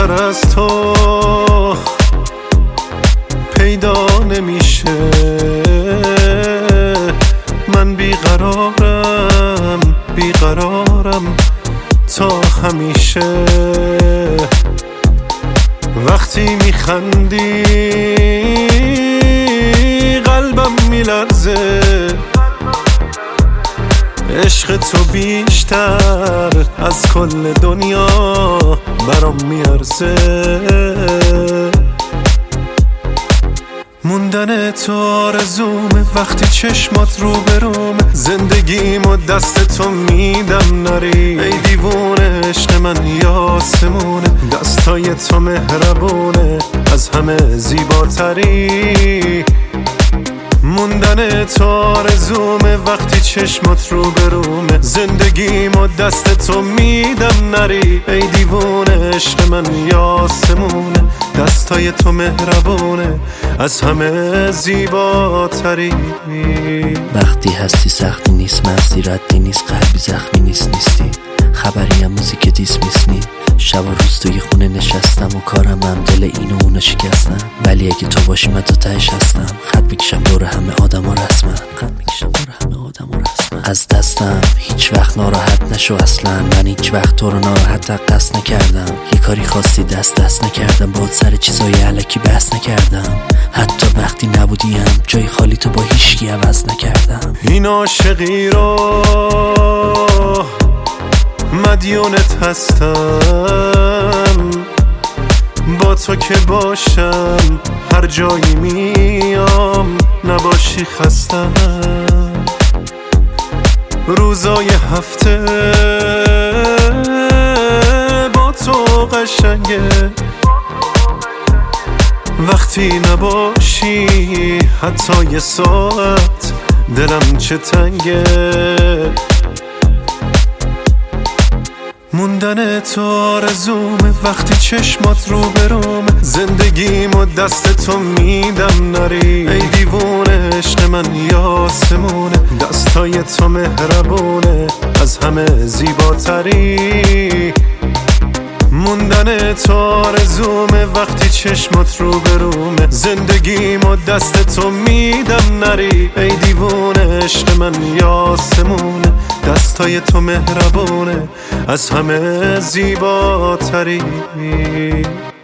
بهتر از تو پیدا نمیشه. من بیقرارم تا همیشه. وقتی میخندی قلبم میلرزه، عشق تو بیشتر از کل دنیا برام میارزه. موندن تو آرزومه وقتی چشمات رو برومه، زندگیمو دست تو میدم نری. ای دیوونه عشق من یاسمونه، دستای تو مهربونه از همه زیباتری. موندن تو آرزومه وقتی چشمات رو برومه، زندگیمو دست تو میدم نری. ای دیوونه عشق من یاسمونه، دستای تو مهربونه از همه زیباتری. وقتی هستی سختی نیست، مغزی ردی نیست، قلبی زخمی نیستی. خبری هم موزیک دیس میسنی. شب و روز توی خونه نشستم و کارم هم دل اینو اونو شکستم، ولی اگه تو باشی من تا تهش هستم. خط میکشم دور همه آدم ها رسمن، از دستم هیچ وقت ناراحت نشو اصلا. من هیچ وقت تو رو ناراحت قصد نکردم، یه کاری خاصی دست نکردم، باید سر چیزای علکی بحث نکردم. حتی وقتی نبودیم جای خالی تو با هیچکی عوض نکردم. این عاشقی رو مدیونت هستم، با تو که باشم هر جایی میام، نباشی خستم. روزای هفته با تو قشنگه، وقتی نباشی حتی یه ساعت دلم چه تنگه. موندن تو آرزومه وقتی چشمات رو برومه، زندگیمو دست تو میدم نری. ای دیوونه عشق من یاسمونه، دستای تو مهربونه از همه زیباتری. موندن تو آرزومه وقتی چشمات رو برومه، زندگیمو دست تو میدم نری. ای دیوونه عشق من یاسمونه، دستای تو مهربونه از همه زیباتری.